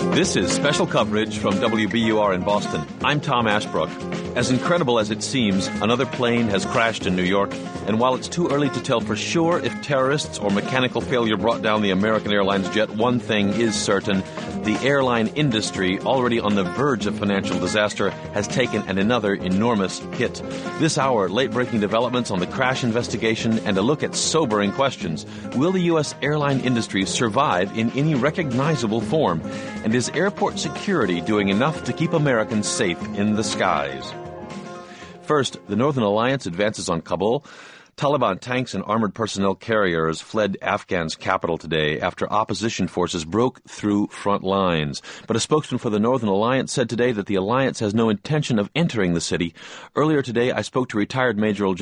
This is special coverage from WBUR in Boston. I'm Tom Ashbrook. As incredible as it seems, another plane has crashed in New York, and while it's too early to tell for sure if terrorists or mechanical failure brought down the American Airlines jet, one thing is certain. The airline industry, already on the verge of financial disaster, has taken another enormous hit. This hour, late-breaking developments on the crash investigation and a look at sobering questions. Will the U.S. airline industry survive in any recognizable form? And is airport security doing enough to keep Americans safe in the skies? First, the Northern Alliance advances on Kabul. Taliban tanks and armored personnel carriers fled Afghan's capital today after opposition forces broke through front lines. But a spokesman for the Northern Alliance said today that the alliance has no intention of entering the city. Earlier today, I spoke to retired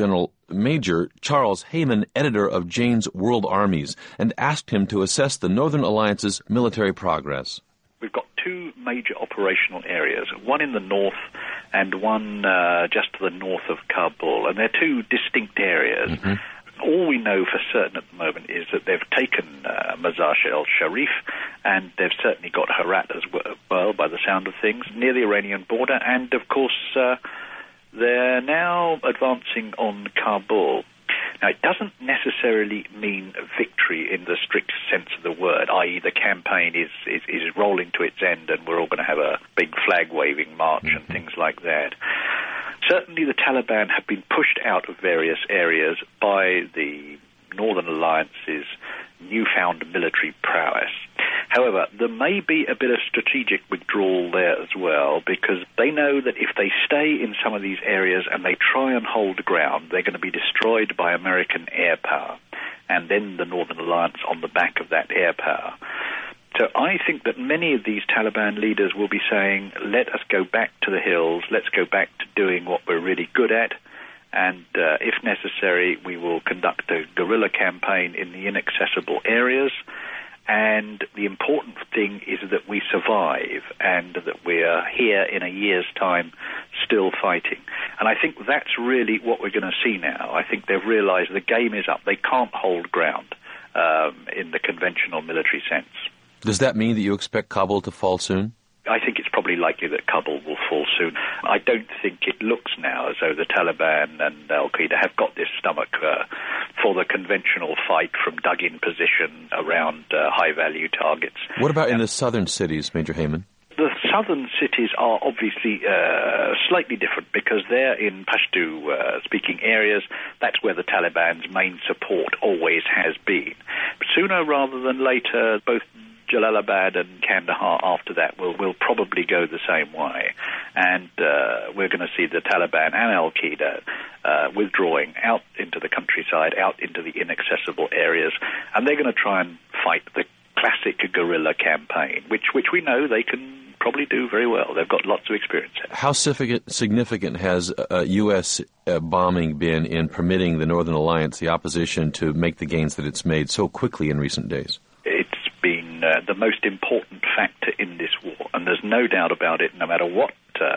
Major Charles Heyman, editor of Jane's World Armies, and asked him to assess the Northern Alliance's military progress. We've got two major operational areas, one in the north and one just to the north of Kabul, and they're two distinct areas. Mm-hmm. All we know for certain at the moment is that they've taken Mazar-e-Sharif, and they've certainly got Herat as well, by the sound of things, near the Iranian border, and of course they're now advancing on Kabul. Now, it doesn't necessarily mean victory in the strict sense of the word, i.e. the campaign is rolling to its end and we're all going to have a big flag-waving march and things like that. Certainly the Taliban have been pushed out of various areas by the Northern Alliance's newfound military prowess. However, there may be a bit of strategic withdrawal there as well, because they know that if they stay in some of these areas and they try and hold ground, they're going to be destroyed by American air power, and then the Northern Alliance on the back of that air power. So I think that many of these Taliban leaders will be saying, let us go back to the hills, let's go back to doing what we're really good at, and if necessary, we will conduct a guerrilla campaign in the inaccessible areas. And the important thing is that we survive and that we are here in a year's time still fighting. And I think that's really what we're going to see now. I think they've realized the game is up. They can't hold ground in the conventional military sense. Does that mean that you expect Kabul to fall soon? I think it's probably likely that Kabul will fall soon. I don't think it looks now as though the Taliban and Al-Qaeda have got this stomach for the conventional fight from dug-in position around high-value targets. What about in the southern cities, Major Heyman? The southern cities are obviously slightly different because they're in Pashto-speaking areas. That's where the Taliban's main support always has been. But sooner rather than later, both Jalalabad and Kandahar after that will probably go the same way. And we're going to see the Taliban and Al-Qaeda withdrawing out into the countryside, out into the inaccessible areas, and they're going to try and fight the classic guerrilla campaign, which we know they can probably do very well. They've got lots of experience. How significant has U.S. bombing been in permitting the Northern Alliance, the opposition, to make the gains that it's made so quickly in recent days? It's been the most important factor in this war, and there's no doubt about it, no matter what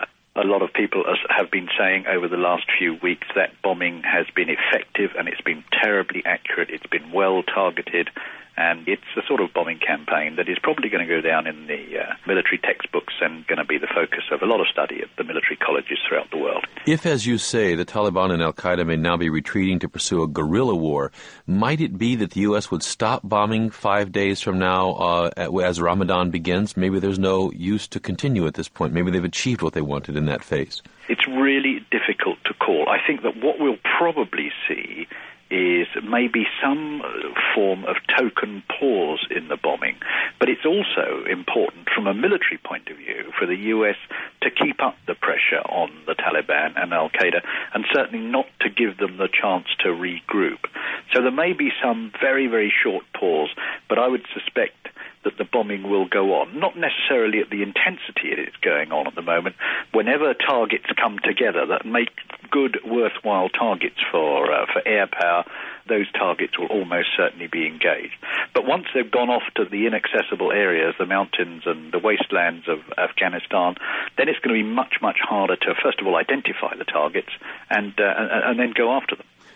a lot of people have been saying over the last few weeks, that bombing has been effective and it's been terribly accurate, it's been well targeted, and it's the sort of bombing campaign that is probably going to go down in the military textbooks and going to be the focus of a lot of study at the military colleges throughout the world. If, as you say, the Taliban and Al-Qaeda may now be retreating to pursue a guerrilla war, might it be that the U.S. would stop bombing 5 days from now as Ramadan begins? Maybe there's no use to continue at this point. Maybe they've achieved what they wanted in that phase. It's really difficult to call. I think that what we'll probably see is maybe some form of token pause in the bombing. But it's also important from a military point of view for the U.S. to keep up the pressure on the Taliban and Al-Qaeda, and certainly not to give them the chance to regroup. So there may be some very, very short pause, but I would suspect that the bombing will go on, not necessarily at the intensity it is going on at the moment. Whenever targets come together that make good, worthwhile targets for air power, those targets will almost certainly be engaged. But once they've gone off to the inaccessible areas, the mountains and the wastelands of Afghanistan, then it's going to be much, much harder to, first of all, identify the targets and then go after them.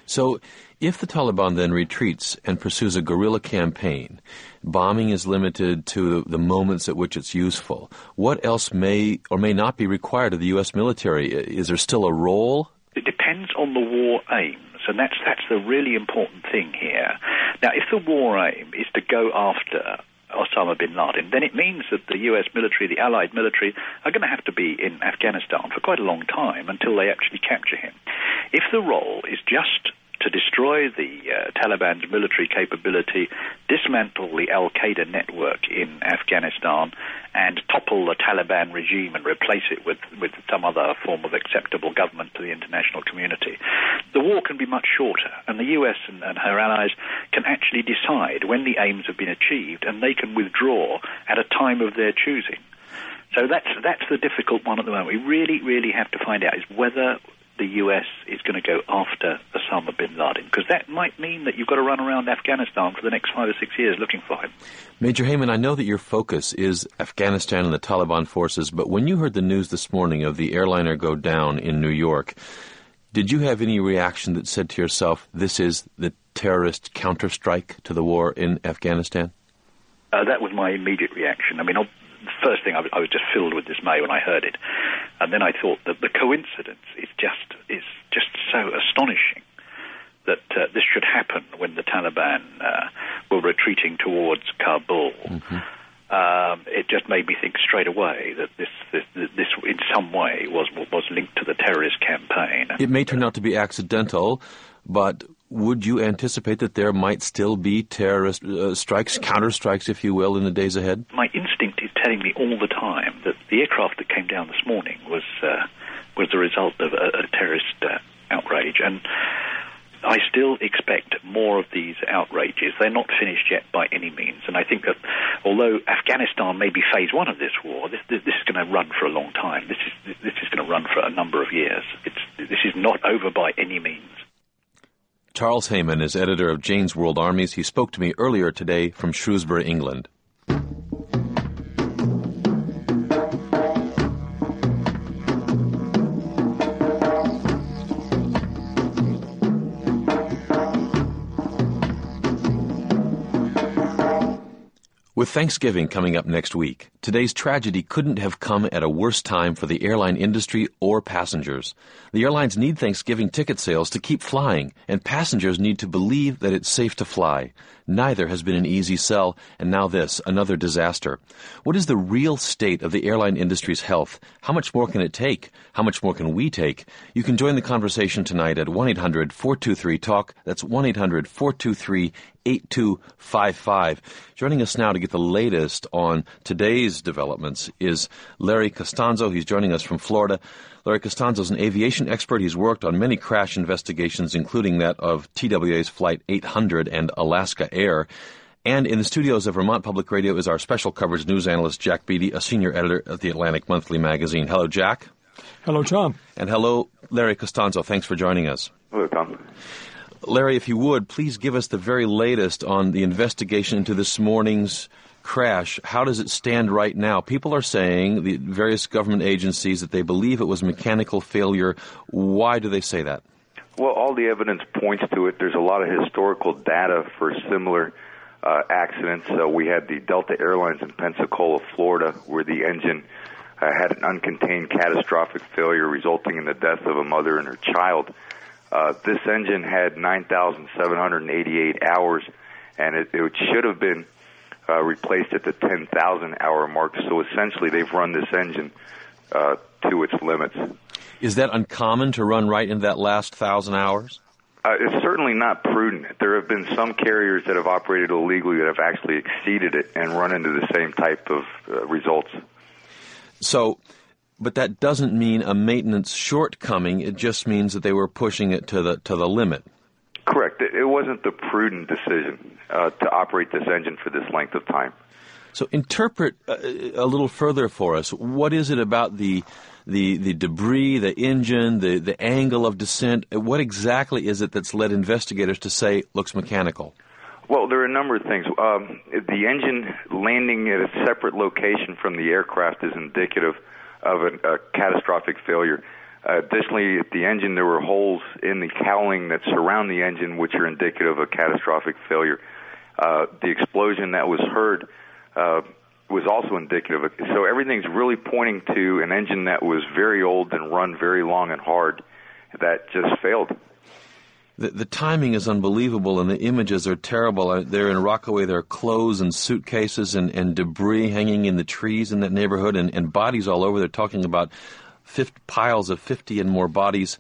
So if the Taliban then retreats and pursues a guerrilla campaign, bombing is limited to the moments at which it's useful. What else may or may not be required of the U.S. military? Is there still a role? It depends on the war aims, and that's the really important thing here. Now, if the war aim is to go after Osama bin Laden, then it means that the U.S. military, the Allied military, are going to have to be in Afghanistan for quite a long time until they actually capture him. If the role is just to destroy the Taliban's military capability, dismantle the al-Qaeda network in Afghanistan, and topple the Taliban regime and replace it with some other form of acceptable government to the international community, the war can be much shorter, and the U.S. and her allies can actually decide when the aims have been achieved, and they can withdraw at a time of their choosing. So that's the difficult one at the moment. We really, really have to find out is whether the U.S. is going to go after Osama bin Laden, because that might mean that you've got to run around Afghanistan for the next 5 or 6 years looking for him. Major Heyman, I know that your focus is Afghanistan and the Taliban forces, but when you heard the news this morning of the airliner go down in New York, did you have any reaction that said to yourself, this is the terrorist counterstrike to the war in Afghanistan? That was my immediate reaction. I mean, the first thing, I was just filled with dismay when I heard it, and then I thought that the coincidence is just so astonishing that this should happen when the Taliban were retreating towards Kabul. Mm-hmm. It just made me think straight away that this in some way was linked to the terrorist campaign. It may turn out to be accidental, but would you anticipate that there might still be terrorist strikes, counter-strikes, if you will, in the days ahead? My instinct is telling me all the time that the aircraft that came down this morning was the result of a terrorist outrage, and I still expect more of these outrages. They're not finished yet by any means, and I think that although Afghanistan may be phase one of this war, this is going to run for a long time. This is going to run for a number of years. This is not over by any means. Charles Heyman is editor of Jane's World Armies. He spoke to me earlier today from Shrewsbury, England. With Thanksgiving coming up next week, today's tragedy couldn't have come at a worse time for the airline industry or passengers. The airlines need Thanksgiving ticket sales to keep flying, and passengers need to believe that it's safe to fly. Neither has been an easy sell, and now this, another disaster. What is the real state of the airline industry's health? How much more can it take? How much more can we take? You can join the conversation tonight at 1-800-423-TALK. That's 1-800-423-8255. Joining us now to get the latest on today's developments is Larry Costanzo. He's joining us from Florida. Larry Costanzo is an aviation expert. He's worked on many crash investigations, including that of TWA's Flight 800 and Alaska Air. And in the studios of Vermont Public Radio is our special coverage news analyst, Jack Beatty, a senior editor at the Atlantic Monthly magazine. Hello, Jack. Hello, Tom. And hello, Larry Costanzo. Thanks for joining us. Hello, Tom. Larry, if you would, please give us the very latest on the investigation into this morning's crash. How does it stand right now? People are saying, the various government agencies, that they believe it was mechanical failure. Why do they say that? Well, all the evidence points to it. There's a lot of historical data for similar accidents. We had the Delta Airlines in Pensacola, Florida, where the engine had an uncontained catastrophic failure resulting in the death of a mother and her child. This engine had 9,788 hours, and it should have been replaced at the 10,000-hour mark. So essentially, they've run this engine to its limits. Is that uncommon to run right in that last 1,000 hours? It's certainly not prudent. There have been some carriers that have operated illegally that have actually exceeded it and run into the same type of results. So, but that doesn't mean a maintenance shortcoming. It just means that they were pushing it to the limit. Correct. It wasn't the prudent decision to operate this engine for this length of time. So interpret a little further for us. What is it about the debris, the engine, the angle of descent? What exactly is it that's led investigators to say looks mechanical? Well, there are a number of things. The engine landing at a separate location from the aircraft is indicative of a catastrophic failure. Additionally, at the engine, there were holes in the cowling that surround the engine, which are indicative of a catastrophic failure. The explosion that was heard was also indicative of it. So everything's really pointing to an engine that was very old and run very long and hard that just failed. The timing is unbelievable, and the images are terrible. There in Rockaway, there are clothes and suitcases and debris hanging in the trees in that neighborhood, and bodies all over. They're talking about piles of 50 and more bodies.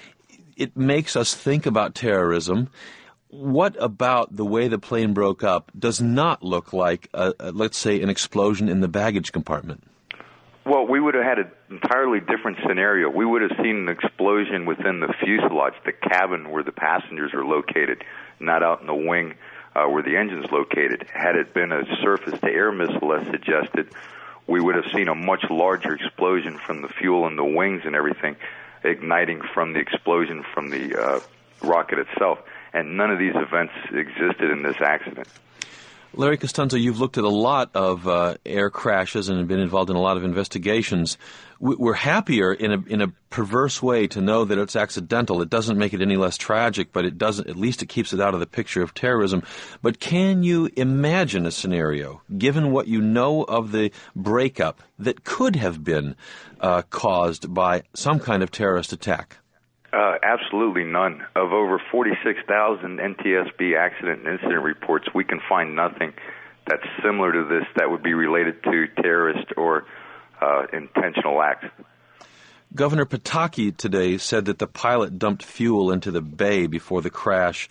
It makes us think about terrorism. What about the way the plane broke up does not look like, let's say, an explosion in the baggage compartment? Well, we would have had an entirely different scenario. We would have seen an explosion within the fuselage, the cabin where the passengers are located, not out in the wing where the engine's located. Had it been a surface-to-air missile, as suggested, we would have seen a much larger explosion from the fuel in the wings and everything, igniting from the explosion from the rocket itself. And none of these events existed in this accident. Larry Costanzo, you've looked at a lot of air crashes and been involved in a lot of investigations. We're happier in a perverse way to know that it's accidental. It doesn't make it any less tragic, but at least it keeps it out of the picture of terrorism. But can you imagine a scenario, given what you know of the breakup, that could have been caused by some kind of terrorist attack? Absolutely none. Of over 46,000 NTSB accident and incident reports, we can find nothing that's similar to this that would be related to terrorist or intentional acts. Governor Pataki today said that the pilot dumped fuel into the bay before the crash.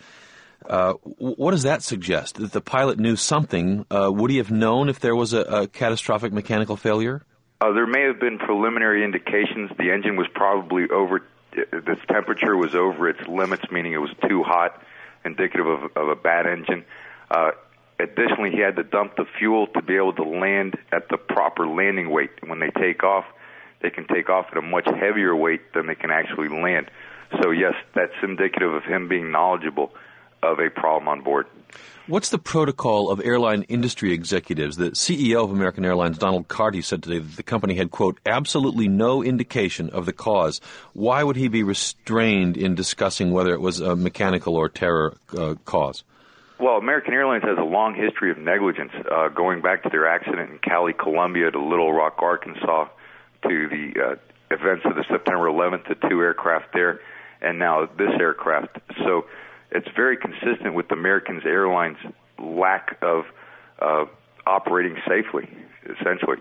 What does that suggest? That the pilot knew something? Would he have known if there was a catastrophic mechanical failure? There may have been preliminary indications. The engine was probably the temperature was over its limits, meaning it was too hot, indicative of a bad engine. Additionally, he had to dump the fuel to be able to land at the proper landing weight. When they take off, they can take off at a much heavier weight than they can actually land. So, yes, that's indicative of him being knowledgeable of a problem on board. What's the protocol of airline industry executives? The CEO of American Airlines, Donald Carty, said today that the company had, quote, absolutely no indication of the cause. Why would he be restrained in discussing whether it was a mechanical or terror cause? Well, American Airlines has a long history of negligence, going back to their accident in Cali, Colombia, to Little Rock, Arkansas, to the events of the September 11th, the 2 aircraft there, and now this aircraft. So it's very consistent with American Airlines' lack of operating safely, essentially.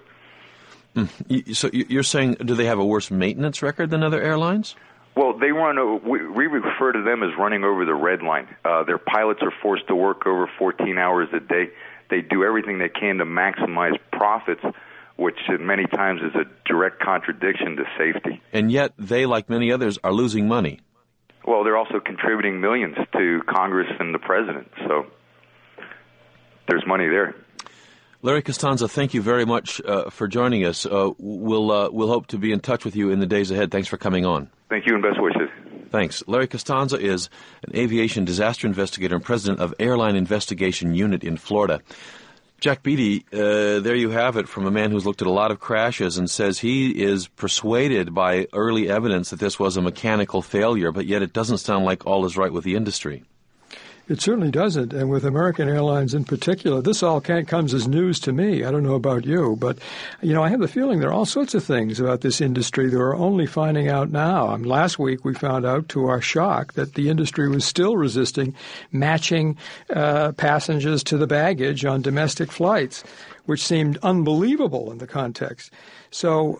So you're saying, do they have a worse maintenance record than other airlines? Well, we refer to them as running over the red line. Their pilots are forced to work over 14 hours a day. They do everything they can to maximize profits, which many times is a direct contradiction to safety. And yet they, like many others, are losing money. Well, they're also contributing millions to Congress and the president, so there's money there. Larry Costanzo, thank you very much for joining us. We'll hope to be in touch with you in the days ahead. Thanks for coming on. Thank you and best wishes. Thanks. Larry Costanzo is an aviation disaster investigator and president of Airline Investigation Unit in Florida. Jack Beatty, there you have it from a man who's looked at a lot of crashes and says he is persuaded by early evidence that this was a mechanical failure, but yet it doesn't sound like all is right with the industry. It certainly doesn't, and with American Airlines in particular, this all comes as news to me. I don't know about you, but, I have the feeling there are all sorts of things about this industry that we're only finding out now. Last week we found out, to our shock, that the industry was still resisting matching passengers to the baggage on domestic flights, which seemed unbelievable in the context. So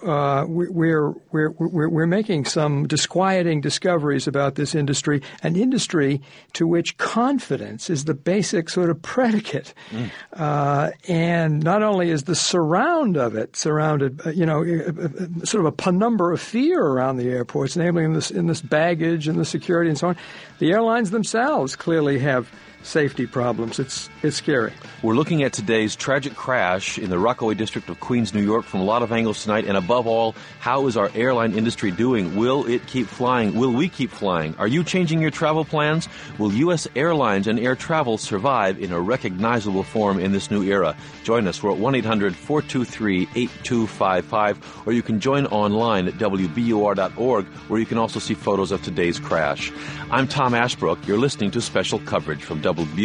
we're making some disquieting discoveries about this industry, an industry to which confidence is the basic sort of predicate. And not only is the surround of it surrounded, sort of a penumbra of fear around the airports, namely in this baggage and the security and so on. The airlines themselves clearly have safety problems. It's scary. We're looking at today's tragic crash in the Rockaway district of Queens, New York, from a lot of angles tonight. And above all, how is our airline industry doing? Will it keep flying? Will we keep flying? Are you changing your travel plans? Will U.S. airlines and air travel survive in a recognizable form in this new era? Join us. We're at 1-800-423-8255, or you can join online at WBUR.org, where you can also see photos of today's crash. I'm Tom Ashbrook. You're listening to special coverage from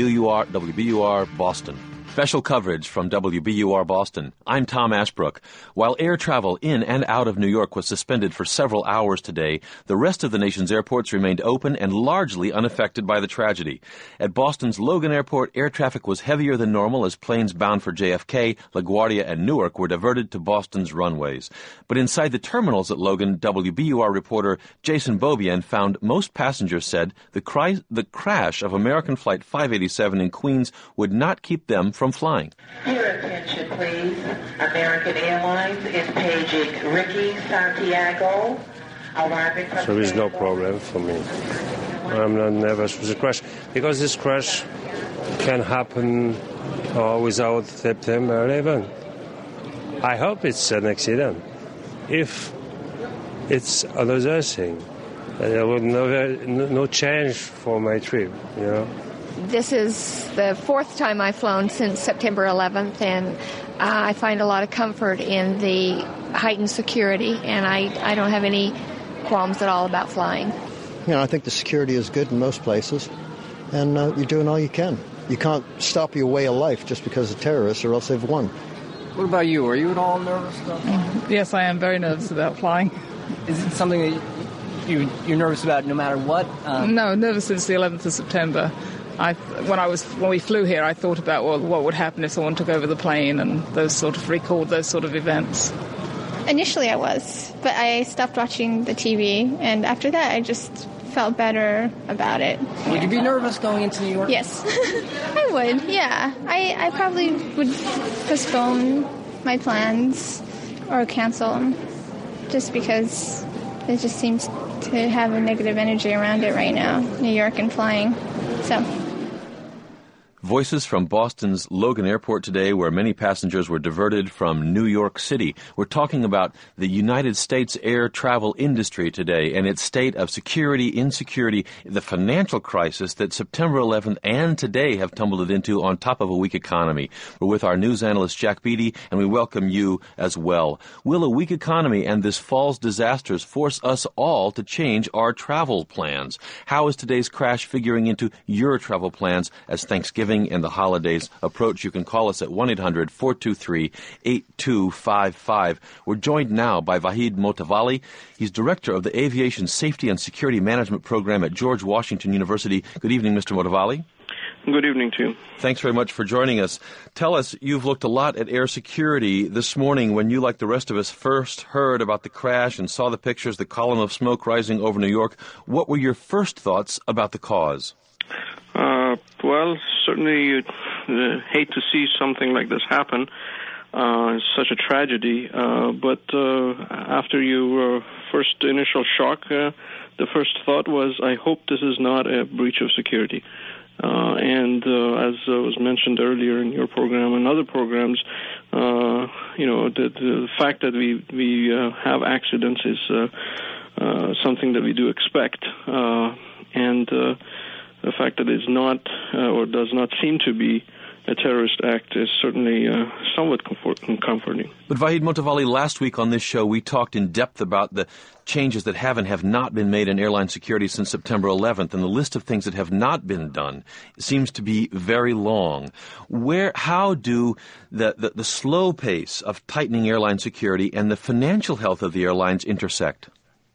WBUR Boston. Special coverage from WBUR Boston. I'm Tom Ashbrook. While air travel in and out of New York was suspended for several hours today, the rest of the nation's airports remained open and largely unaffected by the tragedy. At Boston's Logan Airport, air traffic was heavier than normal as planes bound for JFK, LaGuardia, and Newark were diverted to Boston's runways. But inside the terminals at Logan, WBUR reporter Jason Beaubien found most passengers said the crash of American Flight 587 in Queens would not keep them from flying. Your attention, please. American Airlines is paging Ricky Santiago, arriving from... So there's no problem for me. I'm not nervous with the crash, because this crash can happen without September 11. I hope it's an accident. If it's another thing, there will no change for my trip, you know. This is the fourth time I've flown since September 11th, and I find a lot of comfort in the heightened security, and I don't have any qualms at all about flying. You know, I think the security is good in most places, and you're doing all you can. You can't stop your way of life just because of terrorists, or else they've won. What about you? Are you at all nervous about flying? Yes, I am very nervous about flying. Is it something that you're nervous about no matter what? No, nervous since the 11th of September. When we flew here, I thought about what would happen if someone took over the plane and recalled those sort of events. Initially I was, but I stopped watching the TV, and after that I just felt better about it. Would you be nervous going into New York? Yes, I would, yeah. I probably would postpone my plans or cancel them, just because it just seems to have a negative energy around it right now, New York and flying, so... Voices from Boston's Logan Airport today, where many passengers were diverted from New York City. We're talking about the United States air travel industry today and its state of security, insecurity, the financial crisis that September 11th and today have tumbled it into on top of a weak economy. We're with our news analyst, Jack Beatty, and we welcome you as well. Will a weak economy and this fall's disasters force us all to change our travel plans? How is today's crash figuring into your travel plans as Thanksgiving and the holidays approach? You can call us at 1-800-423-8255. We're joined now by Vahid Motavalli. He's director of the Aviation Safety and Security Management Program at George Washington University. Good evening, Mr. Motavalli. Good evening to you. Thanks very much for joining us. Tell us, you've looked a lot at air security this morning when you, like the rest of us, first heard about the crash and saw the pictures, the column of smoke rising over New York. What were your first thoughts about the cause? Well, certainly you'd hate to see something like this happen. It's such a tragedy. But after your first initial shock, the first thought was, I hope this is not a breach of security. And as was mentioned earlier in your program and other programs, the fact that we have accidents is something that we do expect. And the fact that it's not or does not seem to be a terrorist act is certainly somewhat comforting. But Vahid Motavalli, last week on this show, we talked in depth about the changes that have and have not been made in airline security since September 11th, and the list of things that have not been done seems to be very long. How do the slow pace of tightening airline security and the financial health of the airlines intersect?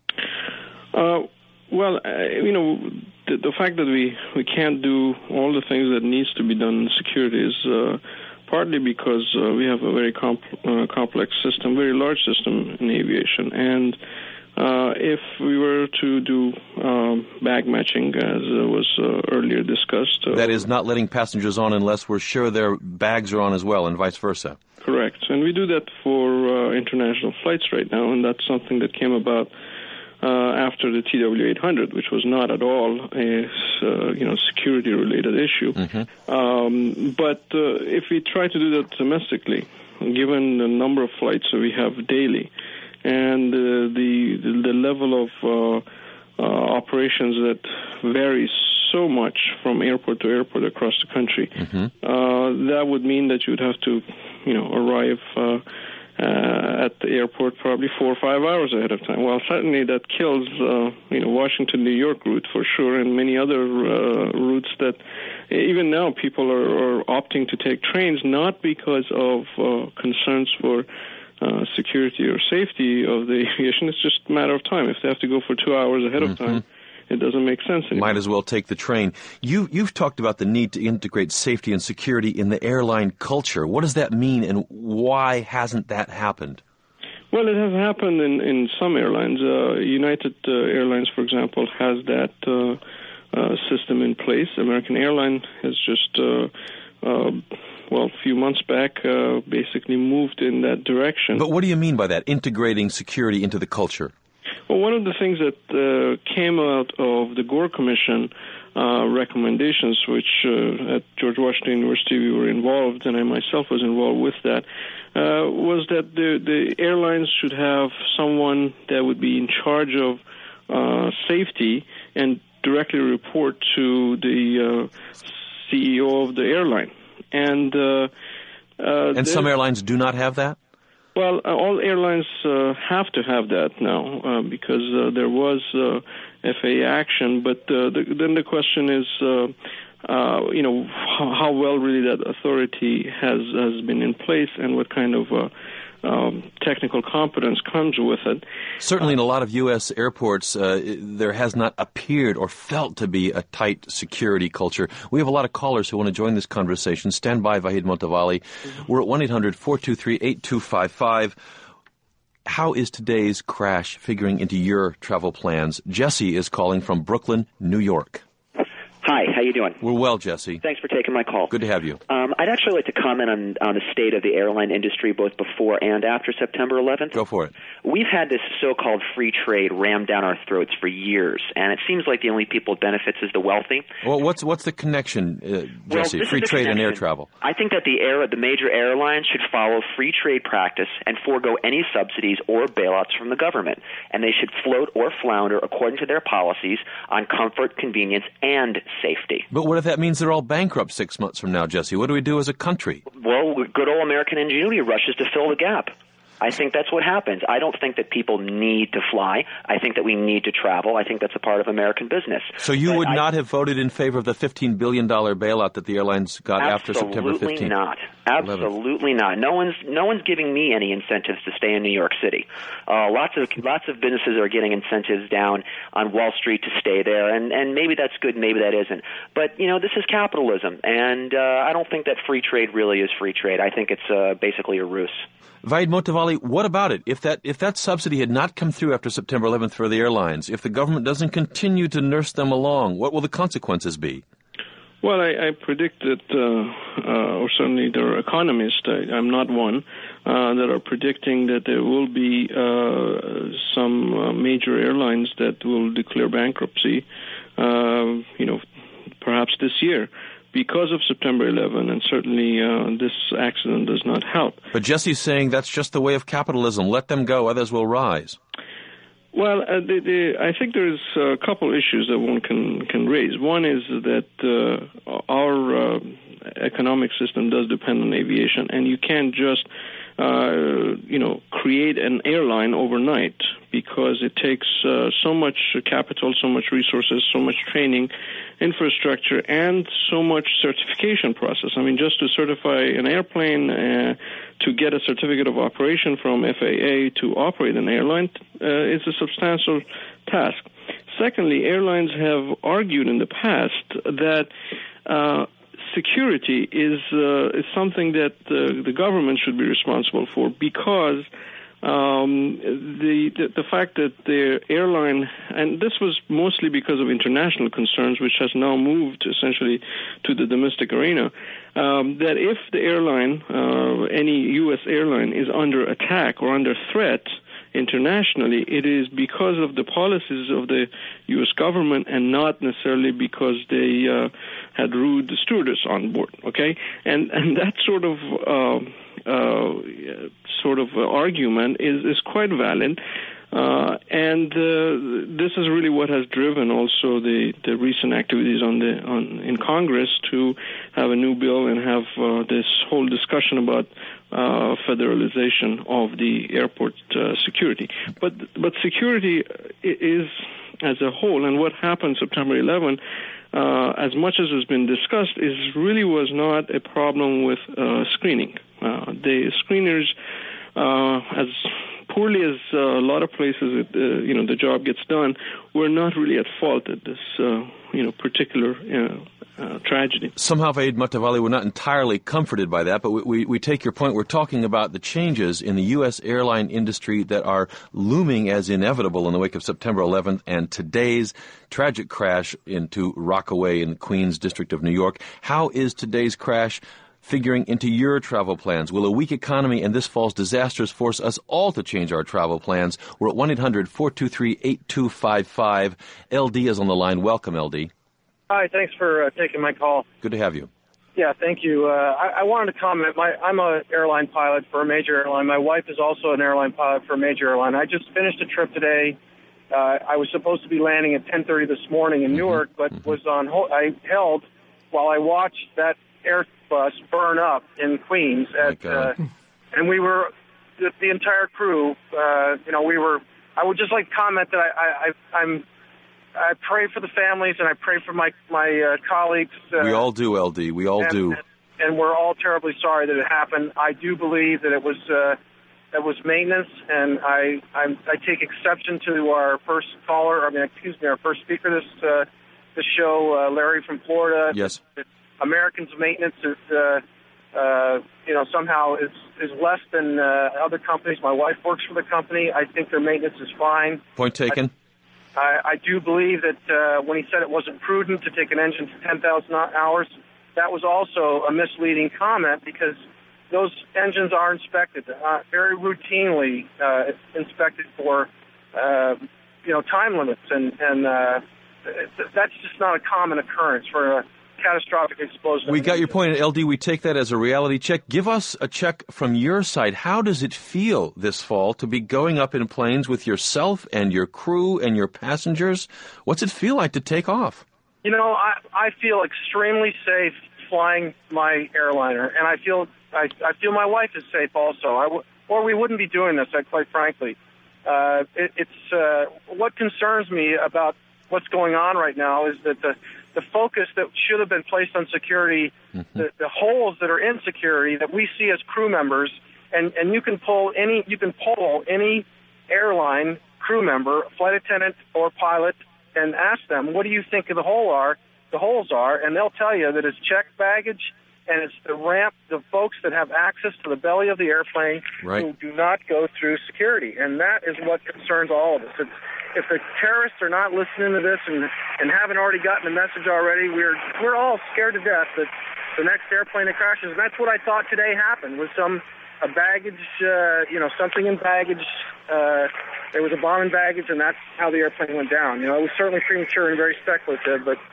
The fact that we can't do all the things that needs to be done in security is partly because we have a very complex system, very large system in aviation. And if we were to do bag matching, as was earlier discussed... that is not letting passengers on unless we're sure their bags are on as well, and vice versa. Correct. And we do that for international flights right now, and that's something that came about after the TW-800, which was not at all a security-related issue. But if we try to do that domestically, given the number of flights that we have daily and the level of operations that varies so much from airport to airport across the country, that would mean that you would have to, arrive at the airport probably 4 or 5 hours ahead of time. Well, certainly that kills, Washington, New York route for sure, and many other routes that even now people are opting to take trains, not because of concerns for security or safety of the aviation. It's just a matter of time. If they have to go for 2 hours ahead of time, it doesn't make sense anymore. Might as well take the train. You've talked about the need to integrate safety and security in the airline culture. What does that mean, and why hasn't that happened? Well, it has happened in some airlines. United Airlines, for example, has that system in place. American Airlines has just, a few months back, basically moved in that direction. But what do you mean by that, integrating security into the culture? Well, one of the things that came out of the Gore Commission recommendations, which at George Washington University we were involved, and I myself was involved with that, was that the airlines should have someone that would be in charge of safety and directly report to the CEO of the airline. And some airlines do not have that? Well, all airlines have to have that now because there was FAA action. But then the question is, how well really that authority has been in place and what kind of technical competence comes with it. Certainly in a lot of U.S. airports, there has not appeared or felt to be a tight security culture. We have a lot of callers who want to join this conversation. Stand by, Vahid Motovali. We're at 1-800-423-8255. How is today's crash figuring into your travel plans? Jesse is calling from Brooklyn, New York. Hi, how you doing? We're well, Jesse. Thanks for taking my call. Good to have you. I'd actually like to comment on the state of the airline industry both before and after September 11th. Go for it. We've had this so-called free trade rammed down our throats for years, and it seems like the only people it benefits is the wealthy. Well, what's the connection, Jesse? Free trade and air travel. I think that the major airlines should follow free trade practice and forego any subsidies or bailouts from the government, and they should float or flounder according to their policies on comfort, convenience, and safety. But what if that means they're all bankrupt 6 months from now, Jesse? What do we do as a country? Well, good old American ingenuity rushes to fill the gap. I think that's what happens. I don't think that people need to fly. I think that we need to travel. I think that's a part of American business. So you would not have voted in favor of the $15 billion bailout that the airlines got after September 15th? Absolutely not. Absolutely not. No one's giving me any incentives to stay in New York City. Lots of businesses are getting incentives down on Wall Street to stay there, and maybe that's good, maybe that isn't. But, this is capitalism, and I don't think that free trade really is free trade. I think it's basically a ruse. Vahid Motovali, what about it? If that subsidy had not come through after September 11th for the airlines, if the government doesn't continue to nurse them along, what will the consequences be? Well, I predict that, or certainly there are economists, I'm not one, that are predicting that there will be some major airlines that will declare bankruptcy, perhaps this year, because of September 11, and certainly this accident does not help. But Jesse's saying that's just the way of capitalism. Let them go, others will rise. Well, I think there's a couple issues that one can raise. One is that our economic system does depend on aviation, and you can't just create an airline overnight, because it takes so much capital, so much resources, so much training, infrastructure, and so much certification process. I mean, just to certify an airplane, to get a certificate of operation from FAA to operate an airline is a substantial task. Secondly, airlines have argued in the past that security is something that the government should be responsible for, because the fact that the airline, and this was mostly because of international concerns, which has now moved essentially to the domestic arena, that if the airline, any U.S. airline, is under attack or under threat, internationally, it is because of the policies of the U.S. government and not necessarily because they had rude stewardess on board. Okay, and that sort of argument is quite valid. This is really what has driven also the recent activities in Congress to have a new bill and have this whole discussion about federalization of the airport security. But security is as a whole, and what happened September 11, as much as has been discussed, really was not a problem with screening. The screeners, as poorly as a lot of places, the job gets done, we're not really at fault at this, particular tragedy. Somehow, Vaid Matavali, we're not entirely comforted by that, but we take your point. We're talking about the changes in the U.S. airline industry that are looming as inevitable in the wake of September 11th and today's tragic crash into Rockaway in the Queens District of New York. How is today's crash figuring into your travel plans? Will a weak economy and this fall's disasters force us all to change our travel plans? We're at 1-800-423-8255. LD is on the line. Welcome, LD. Hi, thanks for taking my call. Good to have you. Yeah, thank you. I wanted to comment. I'm an airline pilot for a major airline. My wife is also an airline pilot for a major airline. I just finished a trip today. I was supposed to be landing at 10:30 this morning in Newark, but I held while I watched that Airbus burn up in Queens, and we were the entire crew. I would just like to comment that I pray for the families and I pray for my colleagues. We all do, LD. We all do. And we're all terribly sorry that it happened. I do believe that it was maintenance, and I take exception to our first caller. Our first speaker this show, Larry from Florida. Yes. Americans' maintenance is, somehow is less than other companies. My wife works for the company. I think their maintenance is fine. Point taken. I do believe that when he said it wasn't prudent to take an engine to 10,000 hours, that was also a misleading comment because those engines are inspected very routinely, inspected for time limits, and that's just not a common occurrence for a catastrophic explosion. We got your point, LD. We take that as a reality check. Give us a check from your side. How does it feel this fall to be going up in planes with yourself and your crew and your passengers? What's it feel like to take off? I feel extremely safe flying my airliner, and I feel my wife is safe also. Or we wouldn't be doing this, quite frankly. It's what concerns me about what's going on right now is that the focus that should have been placed on security, the holes that are in security that we see as crew members, and you can poll any airline crew member, flight attendant or pilot, and ask them, what do you think the holes are, and they'll tell you that it's checked baggage and it's the ramp, the folks that have access to the belly of the airplane who do not go through security, and that is what concerns all of us. If the terrorists are not listening to this and haven't already gotten the message already, we're all scared to death that the next airplane that crashes. And that's what I thought today happened was a baggage, something in baggage. There was a bomb in baggage, and that's how the airplane went down. It was certainly premature and very speculative, but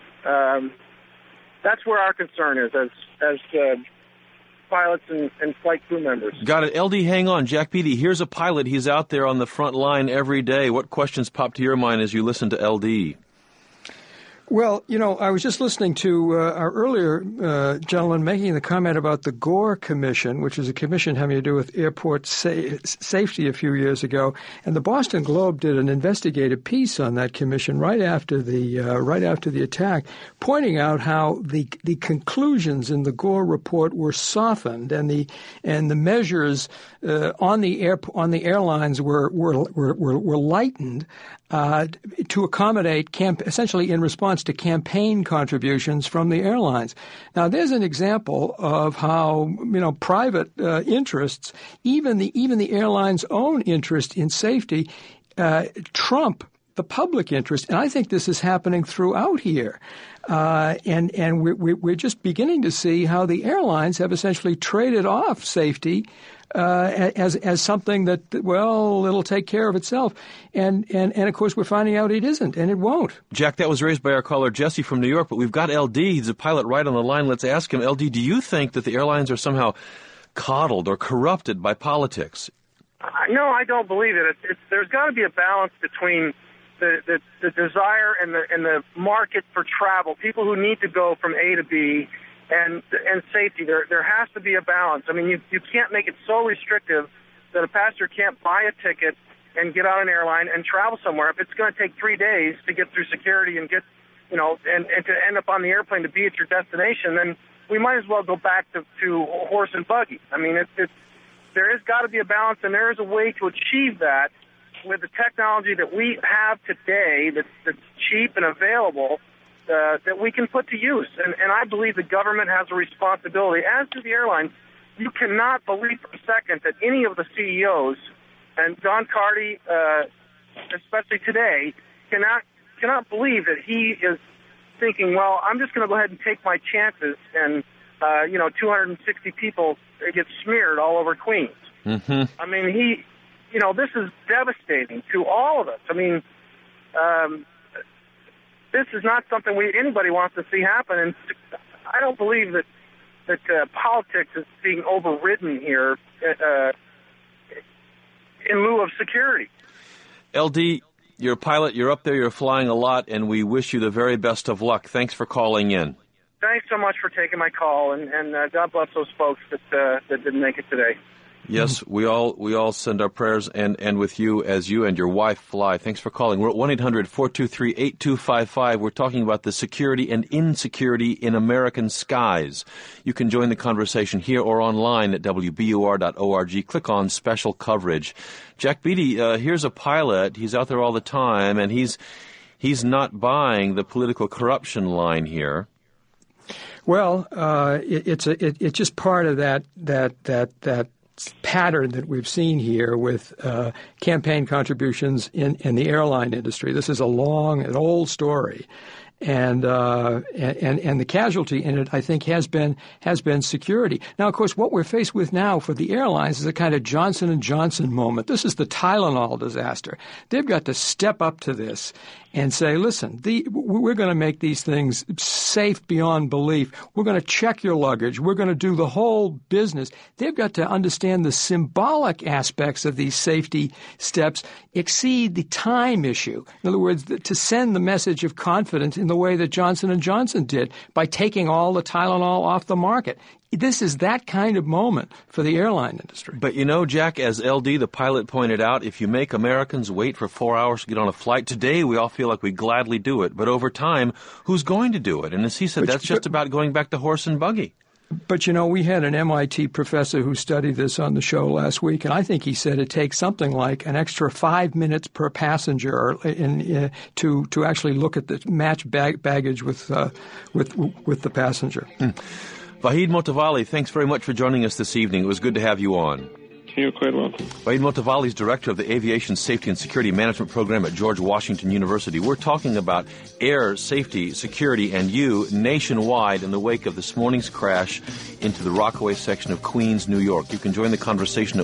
that's where our concern is as pilots and flight crew members. Got it. LD, hang on. Jack Beatty, here's a pilot. He's out there on the front line every day. What questions pop to your mind as you listen to LD? Well, I was just listening to our earlier gentleman making the comment about the Gore Commission, which is a commission having to do with airport safety a few years ago. And the Boston Globe did an investigative piece on that commission right after the attack, pointing out how the conclusions in the Gore report were softened and the measures on the airlines were lightened to accommodate essentially in response to campaign contributions from the airlines. Now, there's an example of how private interests, even the airline's own interest in safety, trump the public interest, and I think this is happening throughout here. And we're just beginning to see how the airlines have essentially traded off safety as something that, well, it'll take care of itself. And of course, we're finding out it isn't, and it won't. Jack, that was raised by our caller Jesse from New York, but we've got LD. He's a pilot right on the line. Let's ask him. LD, do you think that the airlines are somehow coddled or corrupted by politics? No, I don't believe it. There's got to be a balance between the desire and the market for travel, people who need to go from A to B, and safety. There has to be a balance. I mean, you can't make it so restrictive that a passenger can't buy a ticket and get on an airline and travel somewhere. If it's going to take 3 days to get through security and get, and to end up on the airplane to be at your destination, then we might as well go back to horse and buggy. I mean, there has got to be a balance, and there is a way to achieve that with the technology that we have today that's cheap and available, that we can put to use. And I believe the government has a responsibility, as do the airlines. You cannot believe for a second that any of the CEOs, and Don Carty, especially today, cannot believe that he is thinking, well, I'm just going to go ahead and take my chances, and 260 people get smeared all over Queens. Mm-hmm. I mean, this is devastating to all of us. I mean, this is not something anybody wants to see happen, and I don't believe that politics is being overridden here in lieu of security. LD, you're a pilot, you're up there, you're flying a lot, and we wish you the very best of luck. Thanks for calling in. Thanks so much for taking my call, and God bless those folks that didn't make it today. Yes, we all send our prayers and with you as you and your wife fly. Thanks for calling. We're at 1-800-423-8255. We're talking about the security and insecurity in American skies. You can join the conversation here or online at WBUR.org. Click on special coverage. Jack Beatty, here's a pilot. He's out there all the time, and he's not buying the political corruption line here. Well, it's just part of that pattern that we've seen here with campaign contributions in the airline industry. This is an old story, and the casualty in it, I think, has been security. Now, of course, what we're faced with now for the airlines is a kind of Johnson & Johnson moment. This is the Tylenol disaster. They've got to step up to this and say, listen, we're going to make these things safe beyond belief. We're going to check your luggage. We're going to do the whole business. They've got to understand the symbolic aspects of these safety steps exceed the time issue. In other words, to send the message of confidence in the way that Johnson & Johnson did by taking all the Tylenol off the market. This is that kind of moment for the airline industry. But Jack, as LD, the pilot, pointed out, if you make Americans wait for 4 hours to get on a flight, today we all feel like we gladly do it. But over time, who's going to do it? And as he said, that's just about going back to horse and buggy. But, we had an MIT professor who studied this on the show last week, and I think he said it takes something like an extra 5 minutes per passenger to actually look at the match baggage with the passenger. Vahid Motavali, thanks very much for joining us this evening. It was good to have you on. You're quite welcome. Vahid Motavali is director of the Aviation Safety and Security Management Program at George Washington University. We're talking about air safety, security, and you nationwide in the wake of this morning's crash into the Rockaway section of Queens, New York. You can join the conversation at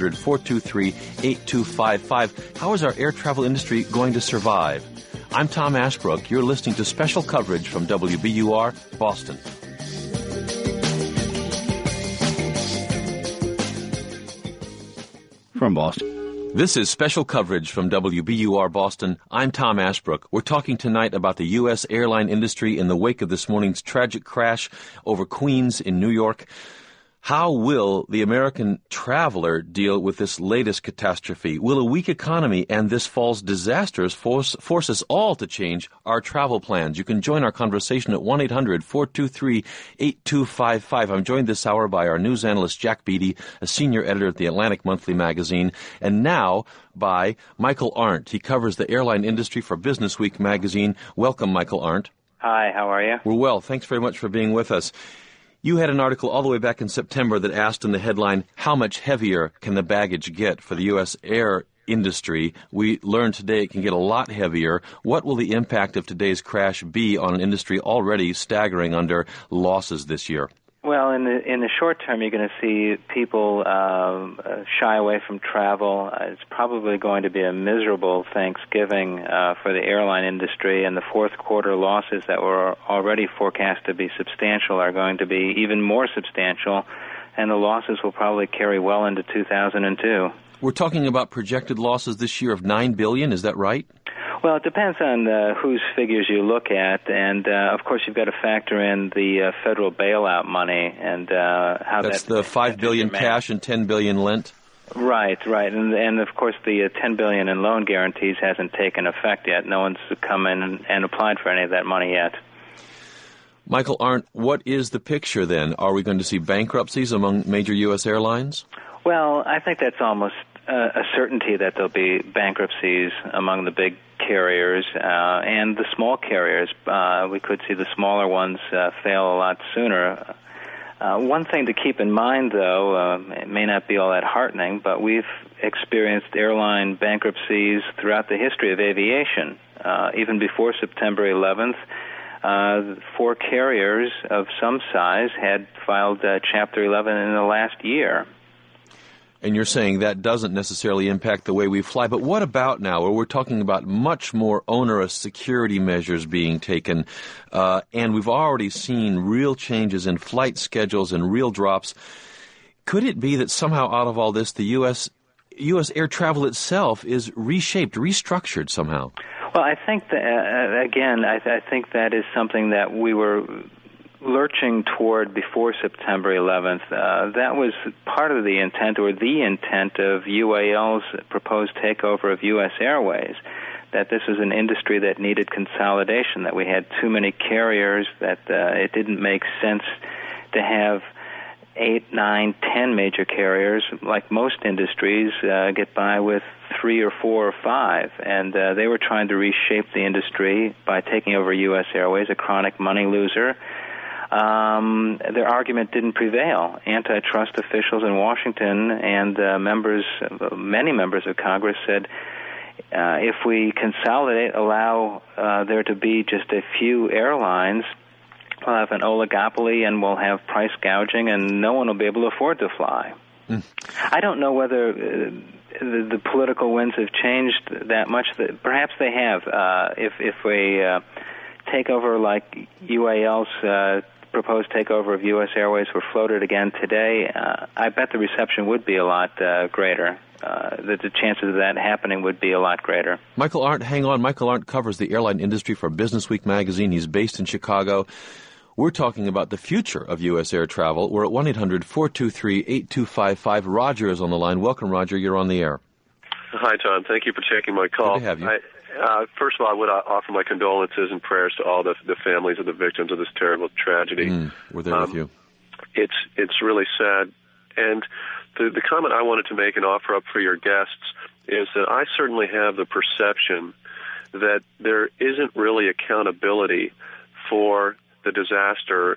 1-800-423-8255. How is our air travel industry going to survive? I'm Tom Ashbrook. You're listening to special coverage from WBUR, Boston. From Boston. This is special coverage from WBUR Boston. I'm Tom Ashbrook. We're talking tonight about the U.S. airline industry in the wake of this morning's tragic crash over Queens in New York. How will the American traveler deal with this latest catastrophe? Will a weak economy and this fall's disasters force us all to change our travel plans? You can join our conversation at 1-800-423-8255. I'm joined this hour by our news analyst, Jack Beatty, a senior editor at the Atlantic Monthly magazine, and now by Michael Arndt. He covers the airline industry for Business Week magazine. Welcome, Michael Arndt. Hi, how are you? We're well. Thanks very much for being with us. You had an article all the way back in September that asked in the headline, how much heavier can the baggage get for the U.S. air industry? We learned today it can get a lot heavier. What will the impact of today's crash be on an industry already staggering under losses this year? Well, in the short term, you're going to see people shy away from travel. It's probably going to be a miserable Thanksgiving for the airline industry, and the fourth quarter losses that were already forecast to be substantial are going to be even more substantial, and the losses will probably carry well into 2002. We're talking about projected losses this year of $9 billion, is that right? Well, it depends on whose figures you look at, and of course you've got to factor in the federal bailout money and how that's the $5 billion cash and $10 billion lent. Right, and of course the $10 billion in loan guarantees hasn't taken effect yet. No one's come in and applied for any of that money yet. Michael Arndt, what is the picture then? Are we going to see bankruptcies among major U.S. airlines? Well, I think that's almost a certainty that there'll be bankruptcies among the big carriers and the small carriers. We could see the smaller ones fail a lot sooner. One thing to keep in mind, though, it may not be all that heartening, but we've experienced airline bankruptcies throughout the history of aviation. Even before September 11th, 4 carriers of some size had filed Chapter 11 in the last year. And you're saying that doesn't necessarily impact the way we fly. But what about now, where we're talking about much more onerous security measures being taken, and we've already seen real changes in flight schedules and real drops? Could it be that somehow out of all this, the U.S. air travel itself is reshaped, restructured somehow? Well, I think that, again, I think that is something that we were lurching toward before September 11th. That was part of the intent, or the intent, of UAL's proposed takeover of U.S. Airways, that this was an industry that needed consolidation, that we had too many carriers, that it didn't make sense to have 8, 9, 10 major carriers. Like most industries, get by with 3 or 4 or 5, and they were trying to reshape the industry by taking over U.S. Airways, a chronic money loser. Their argument didn't prevail. Antitrust officials in Washington and many members of Congress said, if we consolidate, allow there to be just a few airlines, we'll have an oligopoly and we'll have price gouging and no one will be able to afford to fly. I don't know whether the political winds have changed that much. Perhaps they have. If a takeover like UAL's proposed takeover of U.S. Airways were floated again today, I bet the reception would be a lot greater. The chances of that happening would be a lot greater. Michael Arndt, hang on. Michael Arndt covers the airline industry for Business Week magazine. He's based in Chicago. We're talking about the future of U.S. air travel. We're at 1-800-423-8255. Roger is on the line. Welcome, Roger. You're on the air. Hi, Tom. Thank you for taking my call. Good to have you. First of all, I would offer my condolences and prayers to all the families of the victims of this terrible tragedy. We're there with you. It's really sad. And the comment I wanted to make and offer up for your guests is that I certainly have the perception that there isn't really accountability for the disaster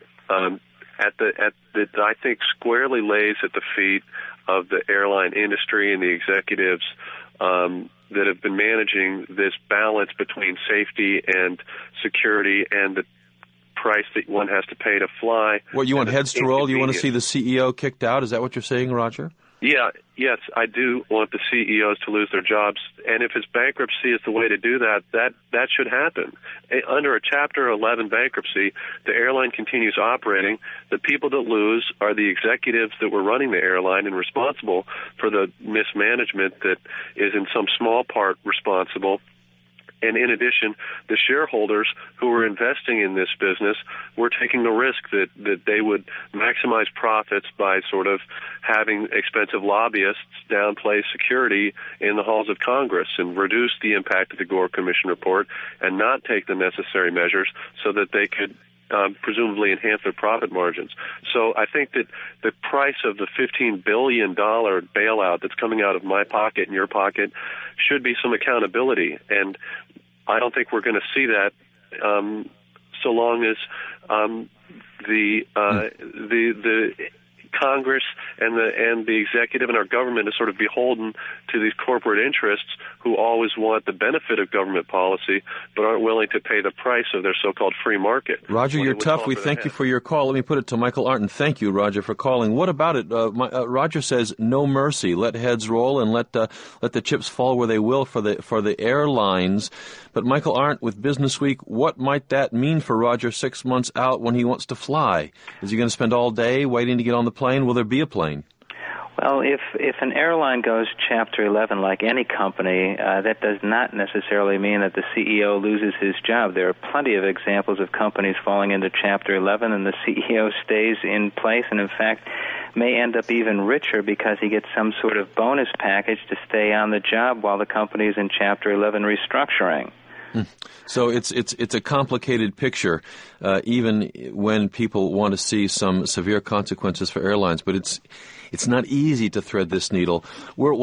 that I think squarely lays at the feet of the airline industry and the executives that have been managing this balance between safety and security and the price that one has to pay to fly. What, you want heads to roll? You want to see the CEO kicked out? Is that what you're saying, Roger? Yes, I do want the CEOs to lose their jobs, and if his bankruptcy is the way to do that should happen. Under a Chapter 11 bankruptcy, the airline continues operating. The people that lose are the executives that were running the airline and responsible for the mismanagement that is in some small part responsible. And in addition, the shareholders who were investing in this business were taking the risk that they would maximize profits by sort of having expensive lobbyists downplay security in the halls of Congress and reduce the impact of the Gore Commission report and not take the necessary measures so that they could presumably enhance their profit margins. So I think that the price of the $15 billion bailout that's coming out of my pocket and your pocket should be some accountability. And I don't think we're going to see that so long as the Congress and the executive and our government is sort of beholden to these corporate interests who always want the benefit of government policy but aren't willing to pay the price of their so-called free market. Roger, you're tough. We thank you for your call. Let me put it to Michael Arnton. Thank you, Roger, for calling. What about it? Roger says no mercy. Let heads roll and let the chips fall where they will for the airlines. But Michael Arndt with Business Week, what might that mean for Roger 6 months out when he wants to fly? Is he going to spend all day waiting to get on the plane? Will there be a plane? Well, if an airline goes Chapter 11 like any company, that does not necessarily mean that the CEO loses his job. There are plenty of examples of companies falling into Chapter 11 and the CEO stays in place and, in fact, may end up even richer because he gets some sort of bonus package to stay on the job while the company is in Chapter 11 restructuring. So it's a complicated picture, even when people want to see some severe consequences for airlines. But it's not easy to thread this needle. We're at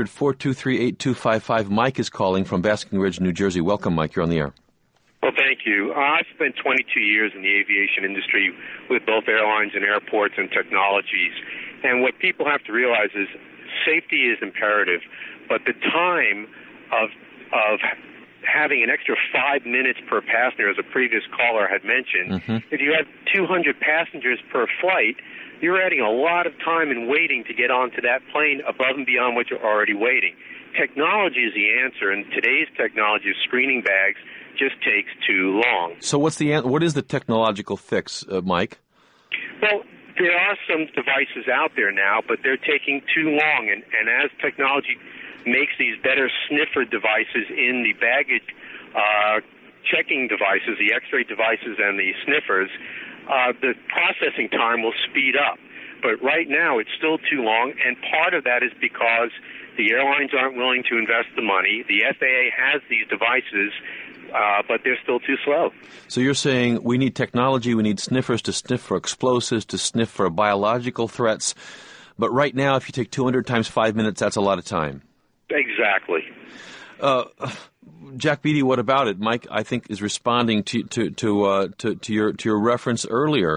1-800-423-8255. Mike is calling from Basking Ridge, New Jersey. Welcome, Mike. You're on the air. Well, thank you. I've spent 22 years in the aviation industry with both airlines and airports and technologies. And what people have to realize is safety is imperative, but the time of having an extra 5 minutes per passenger, as a previous caller had mentioned, if you have 200 passengers per flight, you're adding a lot of time and waiting to get onto that plane above and beyond what you're already waiting. Technology is the answer, and today's technology of screening bags just takes too long. So what is the technological fix, Mike? Well, there are some devices out there now, but they're taking too long, and as technology makes these better sniffer devices in the baggage checking devices, the X-ray devices and the sniffers, the processing time will speed up. But right now it's still too long, and part of that is because the airlines aren't willing to invest the money. The FAA has these devices, but they're still too slow. So you're saying we need technology, we need sniffers to sniff for explosives, to sniff for biological threats. But right now, if you take 200 times 5 minutes, that's a lot of time. Exactly. Jack Beatty, what about it? Mike, I think, is responding to your reference earlier.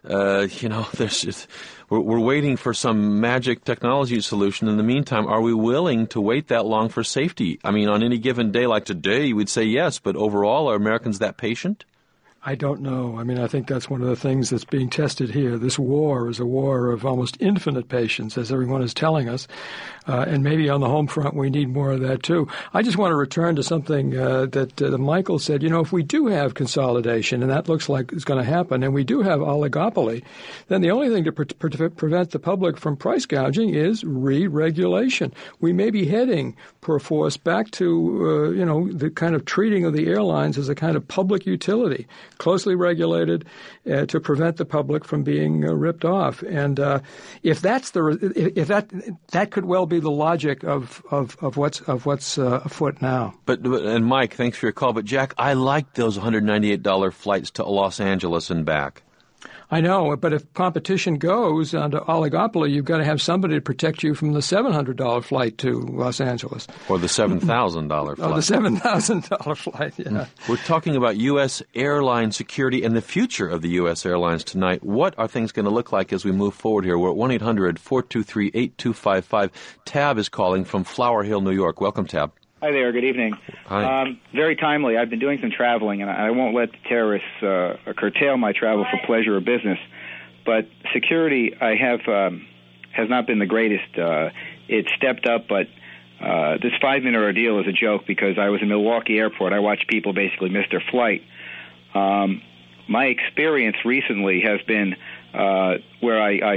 We're waiting for some magic technology solution. In the meantime, are we willing to wait that long for safety? I mean, on any given day like today, you would say yes, but overall, are Americans that patient? I don't know. I mean, I think that's one of the things that's being tested here. This war is a war of almost infinite patience, as everyone is telling us. And maybe on the home front, we need more of that, too. I just want to return to something that Michael said. You know, if we do have consolidation, and that looks like it's going to happen, and we do have oligopoly, then the only thing to prevent the public from price gouging is re-regulation. We may be heading, perforce, back to, the kind of treating of the airlines as a kind of public utility, closely regulated to prevent the public from being ripped off. And if that's that could well be the logic of what's afoot now. But Mike, thanks for your call. But Jack, I like those $198 flights to Los Angeles and back. I know, but if competition goes onto oligopoly, you've got to have somebody to protect you from the $700 flight to Los Angeles. Or the $7,000 flight. Oh, the $7,000 flight, yeah. We're talking about U.S. airline security and the future of the U.S. airlines tonight. What are things going to look like as we move forward here? We're at 1-800-423-8255. Tab is calling from Flower Hill, New York. Welcome, Tab. Hi there. Good evening. Hi. Very timely. I've been doing some traveling, and I won't let the terrorists curtail my travel for pleasure or business. But security, has not been the greatest. It stepped up, but this 5-minute ordeal is a joke because I was in Milwaukee Airport. I watched people basically miss their flight. My experience recently has been where I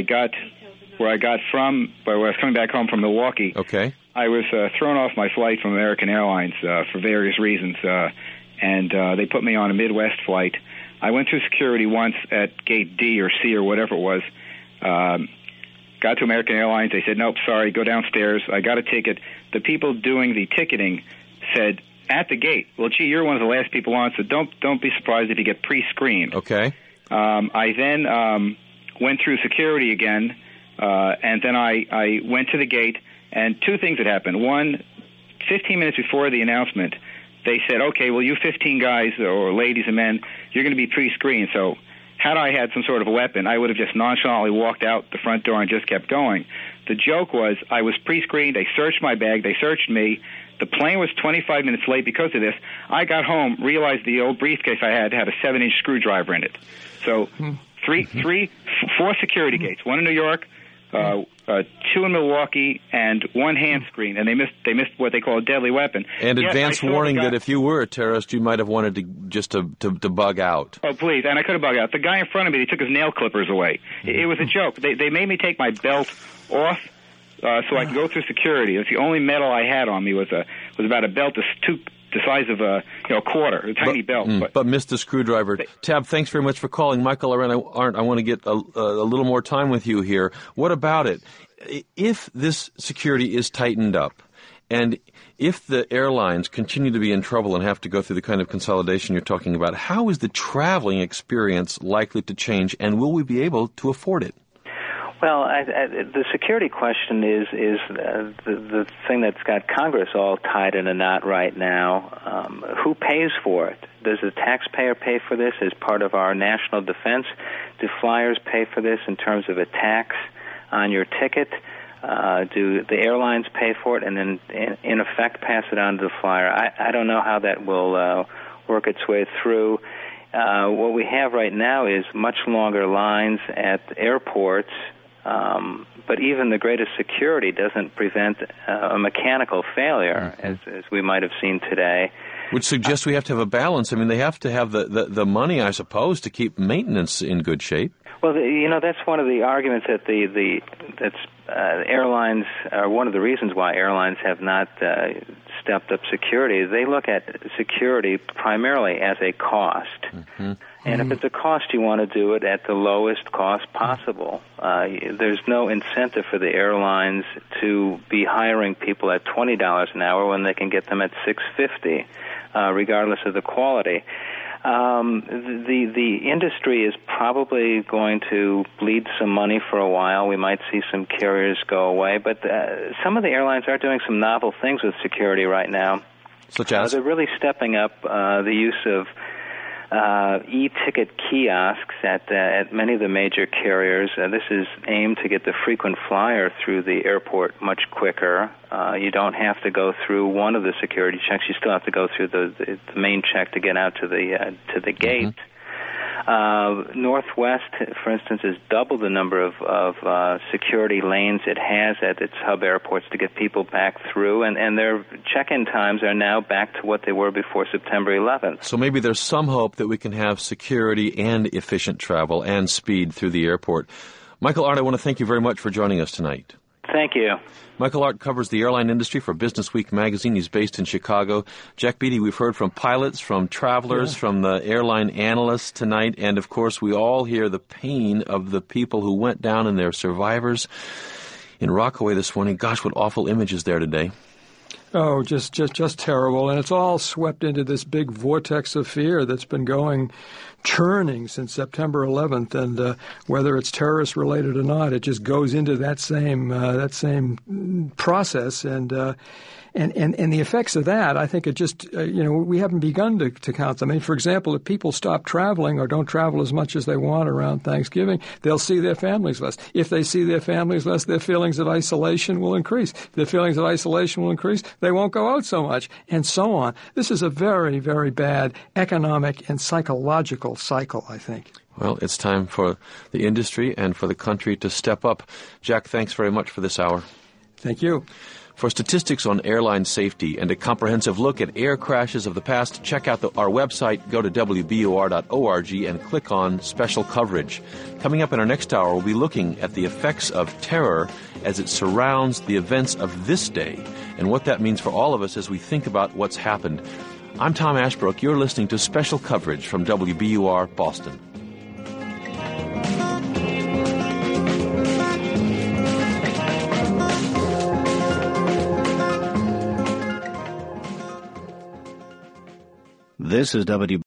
was coming back home from Milwaukee. Okay. I was thrown off my flight from American Airlines for various reasons, and they put me on a Midwest flight. I went through security once at gate D or C or whatever it was. Got to American Airlines. They said, nope, sorry, go downstairs. I got a ticket. The people doing the ticketing said at the gate, well, gee, you're one of the last people on, so don't be surprised if you get pre-screened. Okay. I then went through security again, and then I went to the gate. And two things had happened. One, 15 minutes before the announcement, they said, okay, well, you 15 guys or ladies and men, you're going to be pre-screened. So had I had some sort of a weapon, I would have just nonchalantly walked out the front door and just kept going. The joke was I was pre-screened. They searched my bag. They searched me. The plane was 25 minutes late because of this. I got home, realized the old briefcase I had a 7-inch screwdriver in it. So 4 security gates, one in New York, 2 in Milwaukee, and 1 hand screen, and they missed what they call a deadly weapon. And advance warning that if you were a terrorist, you might have wanted to just to bug out. Oh, please, and I could have bugged out. The guy in front of me, they took his nail clippers away. It was a joke. They made me take my belt off so I could go through security. It's the only medal I had on me was about a belt the size of a quarter, a tiny belt. But missed the screwdriver. Tab, thanks very much for calling. Michael Arndt, I want to get a little more time with you here. What about it? If this security is tightened up, and if the airlines continue to be in trouble and have to go through the kind of consolidation you're talking about, how is the traveling experience likely to change, and will we be able to afford it? Well, the security question is the thing that's got Congress all tied in a knot right now. Who pays for it? Does the taxpayer pay for this as part of our national defense? Do flyers pay for this in terms of a tax on your ticket? Do the airlines pay for it and then, in effect, pass it on to the flyer? I don't know how that will work its way through. What we have right now is much longer lines at airports. But even the greatest security doesn't prevent a mechanical failure, as we might have seen today. Which suggests we have to have a balance. I mean, they have to have the money, I suppose, to keep maintenance in good shape. Well, that's one of the arguments that airlines are one of the reasons why airlines have not stepped up security. They look at security primarily as a cost. And if it's a cost, you want to do it at the lowest cost possible. There's no incentive for the airlines to be hiring people at $20 an hour when they can get them at $6.50, regardless of the quality. The industry is probably going to bleed some money for a while. We might see some carriers go away, but some of the airlines are doing some novel things with security right now. Such as? They're really stepping up the use of e-ticket kiosks at many of the major carriers. This is aimed to get the frequent flyer through the airport much quicker. You don't have to go through one of the security checks. You still have to go through the main check to get out to the gate. Northwest, for instance, has doubled the number of security lanes it has at its hub airports to get people back through, and their check-in times are now back to what they were before September 11th. So maybe there's some hope that we can have security and efficient travel and speed through the airport. Michael Arndt, I want to thank you very much for joining us tonight. Thank you. Michael Arndt covers the airline industry for Business Week magazine. He's based in Chicago. Jack Beatty, we've heard from pilots, from travelers, from the airline analysts tonight, and of course we all hear the pain of the people who went down and their survivors in Rockaway this morning. Gosh, what awful images there today. Oh, just terrible. And it's all swept into this big vortex of fear that's been churning since September 11th. And whether it's terrorist-related or not, it just goes into that same process. And the effects of that, I think it just, we haven't begun to count them. I mean, for example, if people stop traveling or don't travel as much as they want around Thanksgiving, they'll see their families less. If they see their families less, their feelings of isolation will increase. If their feelings of isolation will increase, they won't go out so much, and so on. This is a very, very bad economic and psychological cycle, I think. Well, it's time for the industry and for the country to step up. Jack, thanks very much for this hour. Thank you. For statistics on airline safety and a comprehensive look at air crashes of the past, check out our website, go to WBUR.org and click on Special Coverage. Coming up in our next hour, we'll be looking at the effects of terror as it surrounds the events of this day and what that means for all of us as we think about what's happened. I'm Tom Ashbrook. You're listening to Special Coverage from WBUR Boston. This is